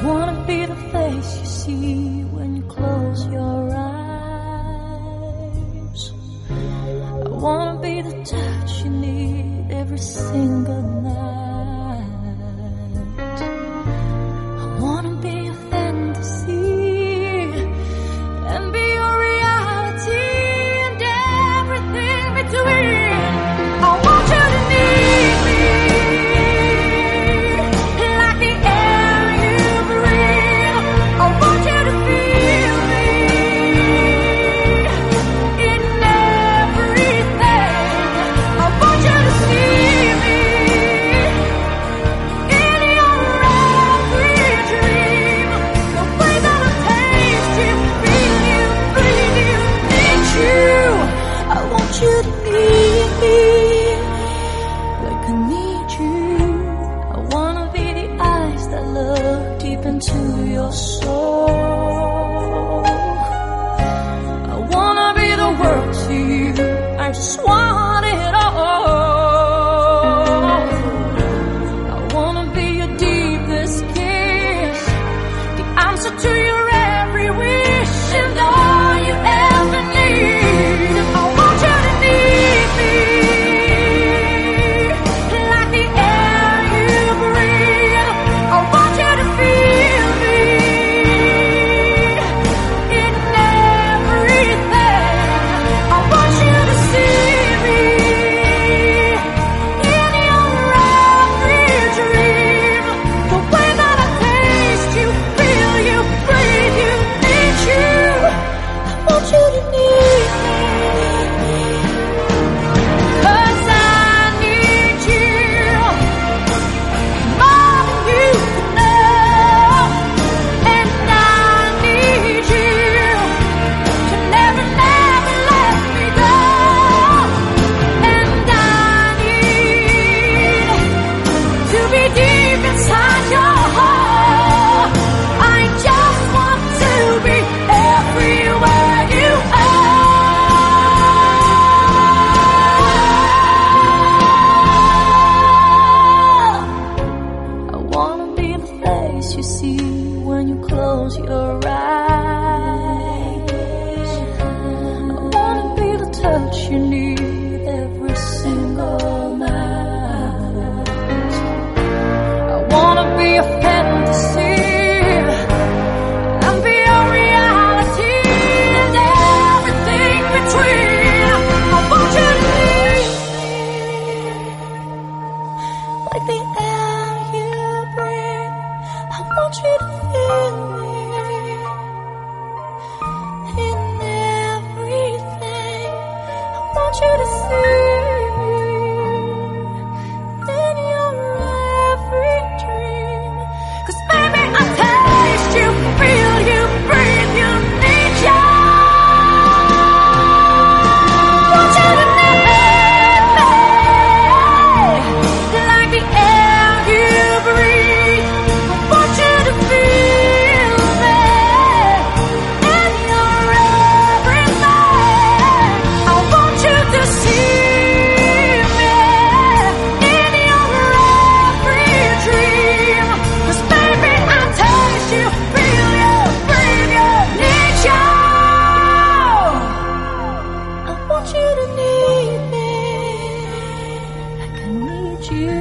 wanna be the face you see when you close your eyes. I wanna be the touch you need every single night. I wanna be a fantasy and be your reality and everything between. I want you to need me like the air you breathe. I want you to feel me in everything. I want you to see me in your every dream. The way that I taste you, feel you, breathe you, need you. I want you to need me like I need you. I wanna be the eyes that look deep into your soul. I wanna be the world to you. I just want it all. I wanna be your deepest kiss, the answer to your every wish and all you ever need. I want you to need me like the air you breathe. I want you to feel me in everything. I want you to see me in your every dream. The way that I taste you, feel you, breathe you, need you. I want you to need me, 'cause I need you more than you can know, and I need you to never, never let me go, and I need to be deep inside your heart. I just want to be everywhere you are. I wanna be the face you see when you close your eyes. I wanna be the touch you need every single night. I wanna be a fantasy and be a reality and everything between. I want you to need me like the air you breathe. I want you to feel me in everything. I want you to see me in your every dream. 'Cause baby, I taste you, feel you, breathe you, need you. Want you to need me like the air you breathe. I want you to feel me in your everything. I want you to see me in your every dream. 'Cause baby, I taste you, feel you, breathe you, need you. I want you to need me like I need you.